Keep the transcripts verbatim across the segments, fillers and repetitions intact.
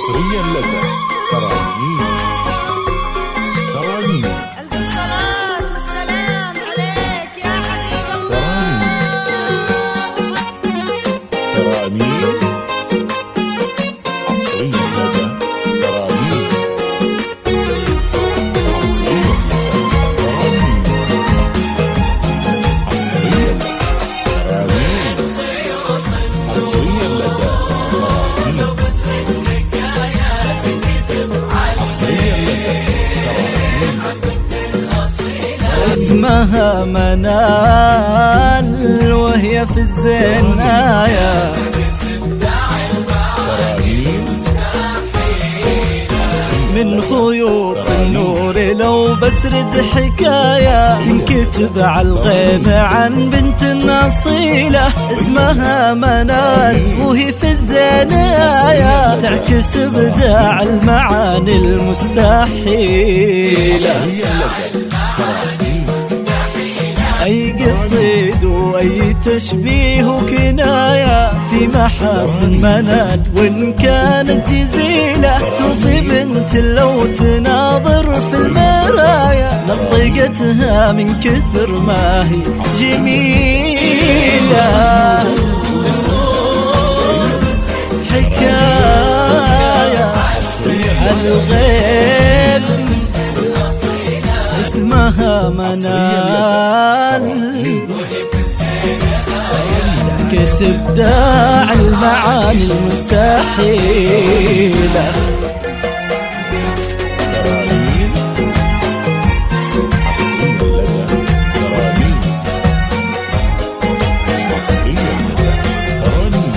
حصريا لدى ترانيم. ترانيم ألف الصلاة والسلام عليك يا حبيب الله. ترانيم حصريا لدى ترانيم. حصريا لدى ترانيم. حصريا لدى ترانيم. حصريا لدى ترانيم. حصريا لدى ترانيم. اسمها منال وهي في الزنايا من خيوط النور. لو بسرد حكاية تنكتب على الغيب عن بنت أصيلة اسمها منال وهي في الزنايا تعكس إبداع المعاني المستحيلة. أي قصيد وأي تشبيه وكناية في محاسن منال وإن كانت جزيلة توفي بنت لو تناظر في المرايا نطقتها من كثر ما هي جميلة. حكاية عن الغيب اسمها منال تعكس إبداع المعاني المستحيلة. ترانيم حصريا لدى ترانيم. حصريا لدى ترانيم.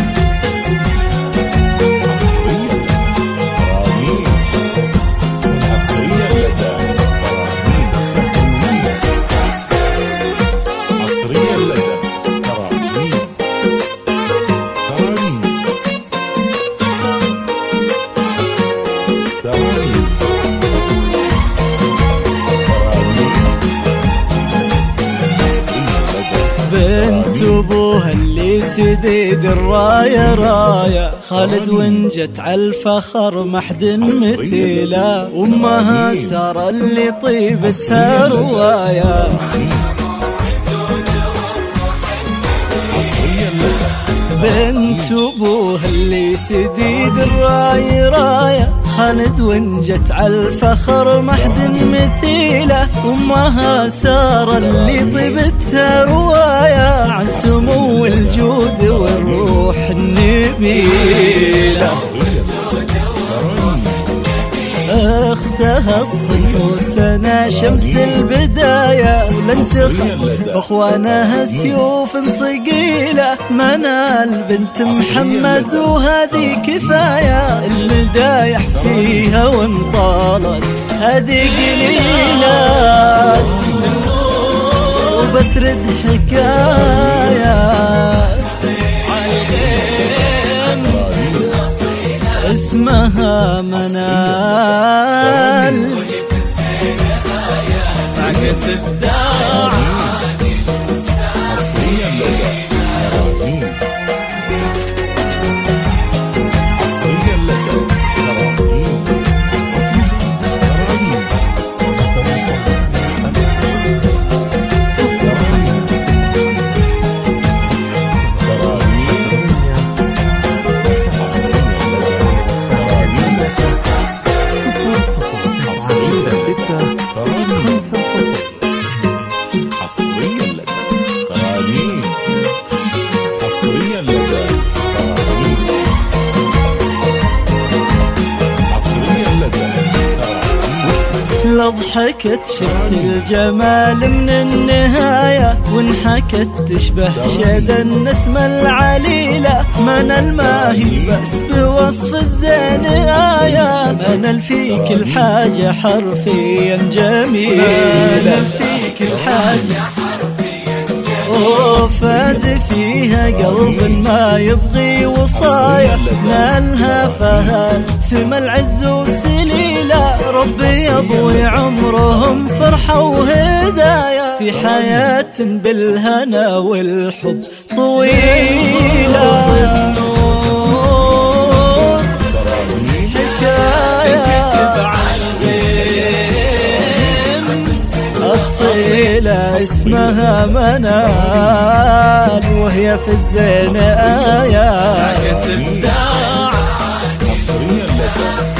حصريا لدى ترانيم. حصريا لدى ترانيم. حصريا لدى ترانيم. ترانيم ترانيم بنت ابوها اللي سديد الراية راية خالد ونجت عالفخر محد مثيلة امها سارة اللي طيبتها رواية. بنت ابوها اللي سديد الراية راية خالد ونجت عالفخر محد مثيلة امها سارة اللي طيبتها رواية عن سمو الجود والروح النبيلة. اختها الصيف سنة شمس البداية ولن تخف اخوانها سيوف صقيلة. منال بنت محمد وهذه كفاية المدايح فيها وانطالت هذه قليلة. وبسرد حكاية اسمها منال تعكس إبداع. حصريا لدى ترانيم. حصريا لدى ترانيم. ترانيم ترانيم. حصريا لدى ترانيم. حصريا لدى ترانيم. حصريا لدى ترانيم. حصريا لدى ترانيم. حصريا لدى ترانيم. لضحكت شفت الجمال من النهاية وانحكت تشبه شذا النسمة العليلة. منال ما هي بس بوصف الزين آية منال في كل حاجة حرفيا جميلة. منال في كل حاجة وفاز فيها قلب ما يبغي وصايا نالها فهد سما العز وسليلة. ربي يضوي عمرهم فرحة وهدايا في حياة بالهنا والحب طويلة. اسمها منال وهي في الزين آيات. حصريا لدى